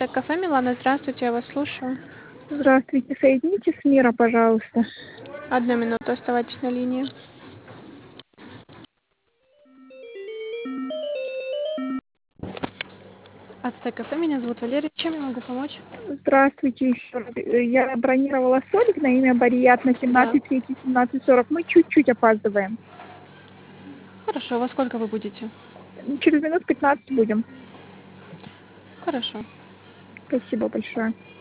Ацтек-кафе, Милана, здравствуйте, я вас слушаю. Здравствуйте, соедините с Мира, пожалуйста. Одну минуту, оставайтесь на линии. Ацтек-кафе, меня зовут Валерия, чем я могу помочь? Здравствуйте еще раз. Я бронировала столик на имя Барият на Да. 17:30, 17:40. Мы чуть-чуть опаздываем. Хорошо, во сколько вы будете? Через минут 15 будем. Хорошо. Спасибо большое.